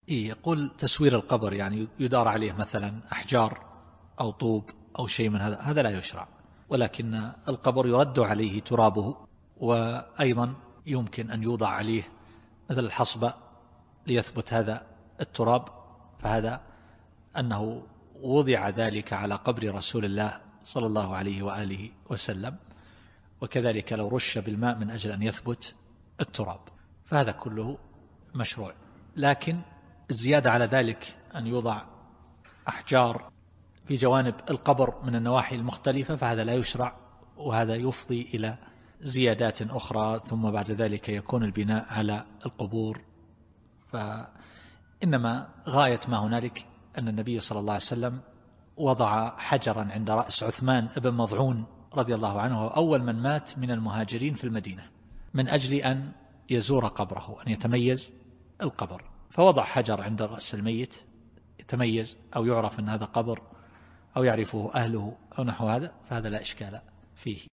يقول تسوير القبر يعني يدار عليه مثلا أحجار أو طوب أو شيء من هذا لا يشرع، ولكن القبر يرد عليه ترابه، وأيضا يمكن أن يوضع عليه مثل الحصبة ليثبت هذا التراب، فهذا أنه وضع ذلك على قبر رسول الله صلى الله عليه وآله وسلم، وكذلك لو رش بالماء من أجل أن يثبت التراب، فهذا كله مشروع. لكن الزيادة على ذلك أن يوضع أحجار في جوانب القبر من النواحي المختلفة فهذا لا يشرع، وهذا يفضي إلى زيادات أخرى، ثم بعد ذلك يكون البناء على القبور. فإنما غاية ما هنالك أن النبي صلى الله عليه وسلم وضع حجرا عند رأس عثمان بن مظعون رضي الله عنه، أول من مات من المهاجرين في المدينة، من أجل أن يزور قبره، أن يتميز القبر، فوضع حجر عند رأس الميت يتميز أو يعرف أن هذا قبر أو يعرفه أهله أو نحو هذا، فهذا لا إشكال فيه.